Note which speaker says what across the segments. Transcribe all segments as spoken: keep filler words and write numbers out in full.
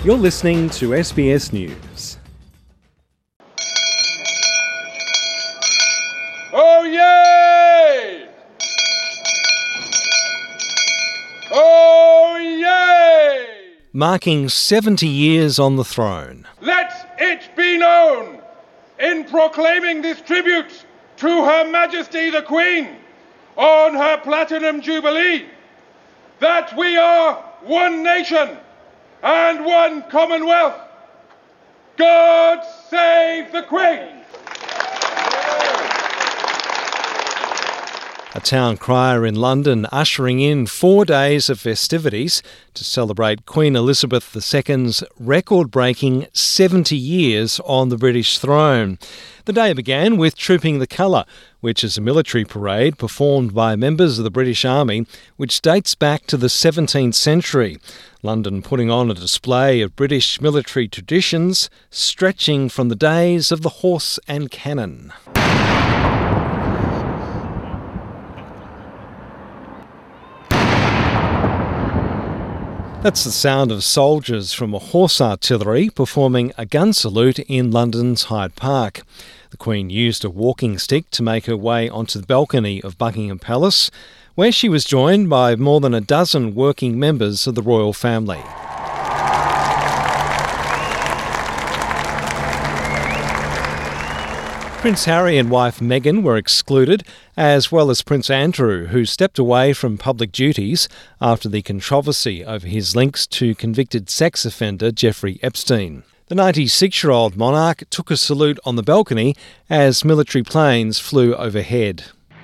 Speaker 1: You're listening to S B S News.
Speaker 2: Oh yay! Oh yay!
Speaker 1: Marking seventy years on the throne.
Speaker 2: Let it be known, in proclaiming this tribute to Her Majesty the Queen on her Platinum Jubilee, that we are one nation and one Commonwealth. God save the Queen!
Speaker 1: A town crier in London ushering in four days of festivities to celebrate Queen Elizabeth the Second's record-breaking seventy years on the British throne. The day began with Trooping the Colour, which is a military parade performed by members of the British Army, which dates back to the seventeenth century. London putting on a display of British military traditions, stretching from the days of the horse and cannon. That's the sound of soldiers from a horse artillery performing a gun salute in London's Hyde Park. The Queen used a walking stick to make her way onto the balcony of Buckingham Palace, where she was joined by more than a dozen working members of the royal family. Prince Harry and wife Meghan were excluded, as well as Prince Andrew, who stepped away from public duties after the controversy over his links to convicted sex offender Jeffrey Epstein. The ninety-six-year-old monarch took a salute on the balcony as military planes flew overhead.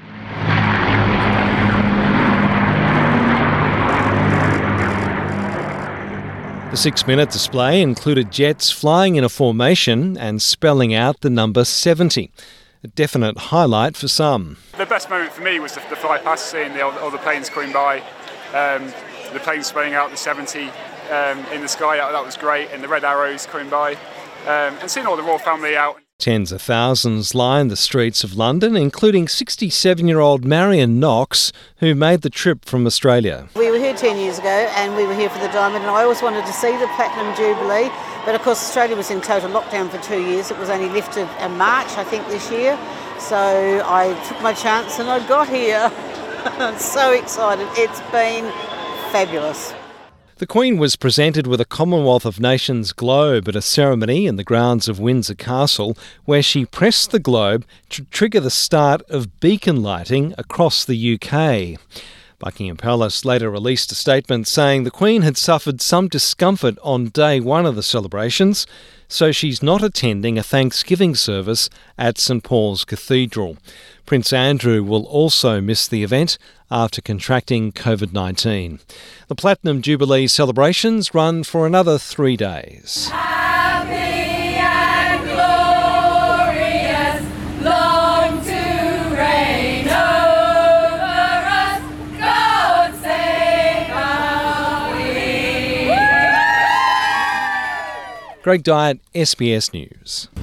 Speaker 1: The six-minute display included jets flying in a formation and spelling out the number seventy, a definite highlight for some.
Speaker 3: The best moment for me was the, the fly past, seeing the, all the planes coming by, um, the planes spelling out the seventy um, in the sky. That was great, and the red arrows coming by, um, and seeing all the royal family out.
Speaker 1: Tens of thousands lined the streets of London, including sixty-seven-year-old Marion Knox, who made the trip from Australia.
Speaker 4: We were here ten years ago and we were here for the Diamond, and I always wanted to see the Platinum Jubilee, but of course Australia was in total lockdown for two years. It was only lifted in March, I think, this year. So I took my chance and I got here. I'm so excited. It's been fabulous.
Speaker 1: The Queen was presented with a Commonwealth of Nations globe at a ceremony in the grounds of Windsor Castle, where she pressed the globe to trigger the start of beacon lighting across the U K. Buckingham Palace later released a statement saying the Queen had suffered some discomfort on day one of the celebrations, so she's not attending a Thanksgiving service at St Paul's Cathedral. Prince Andrew will also miss the event after contracting covid nineteen. The Platinum Jubilee celebrations run for another three days.
Speaker 5: Happy and glorious, long to reign over us, God save our Queen.
Speaker 1: Greg Dyett, S B S News.